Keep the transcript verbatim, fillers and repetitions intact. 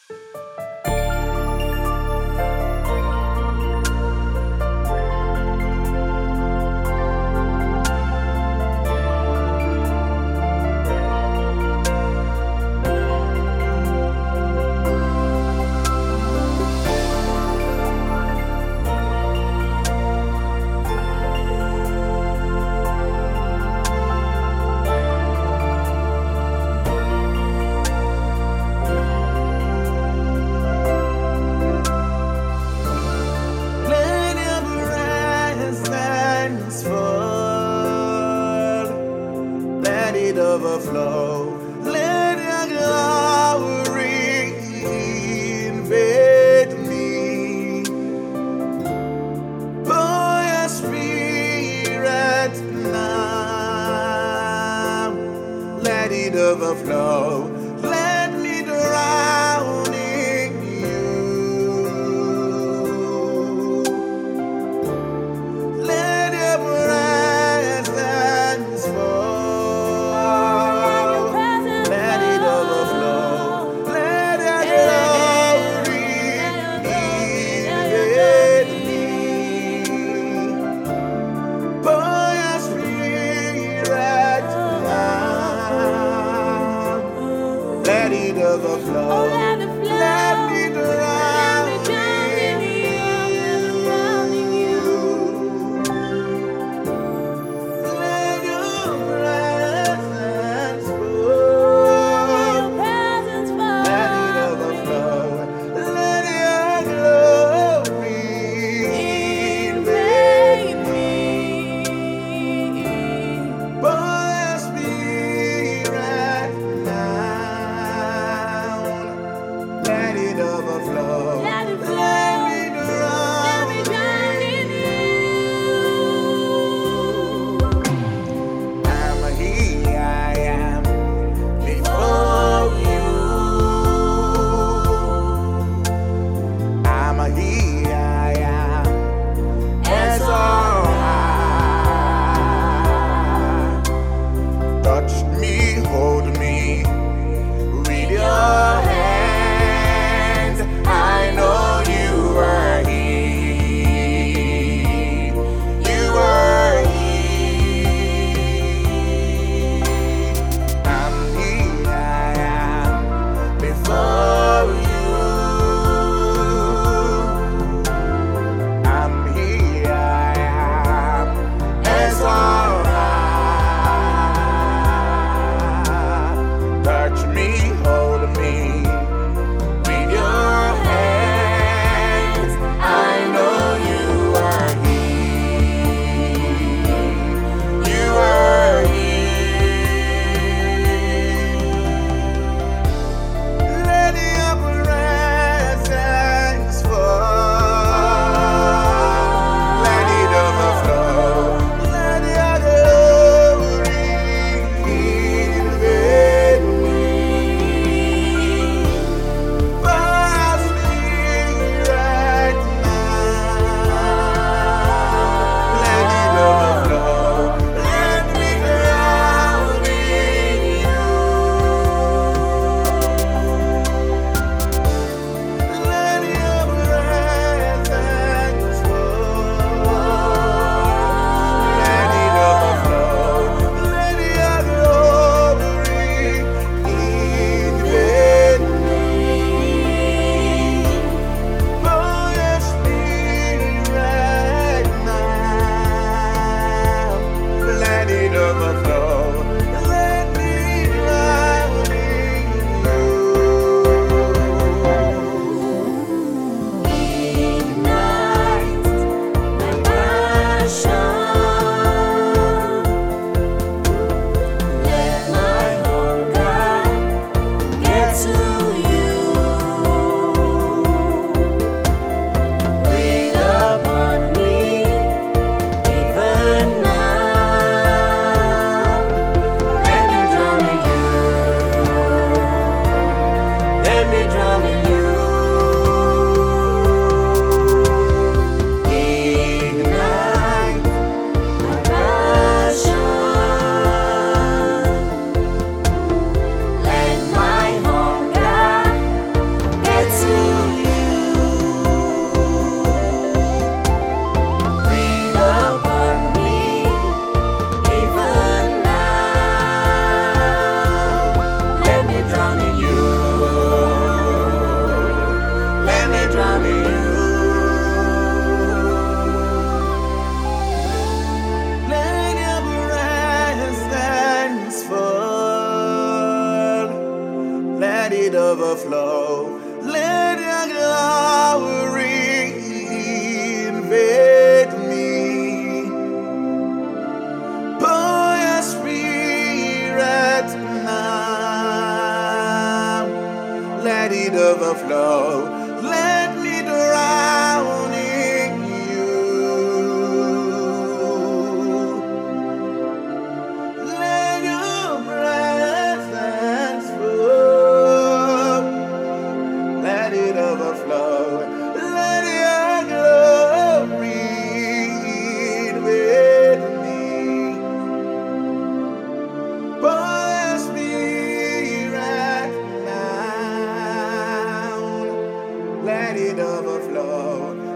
Let it overflow. Let your glory invade me. Pour your spirit now. Let it overflow. Let me drown in you. Let your presence fall. Let it overflow. Oh, let it flow. Let me drown in you. Let your presence flow. Your presence fall. Let it overflow. Let your glory invade me. Pour your spirit now. Let it it overflow. Let your glory invade me. Pour your spirit now. Let it overflow. Let me drown in you. Let your presence flow. Let it overflow. Let your glory invade me. Pour your spirit now. Let it overflow.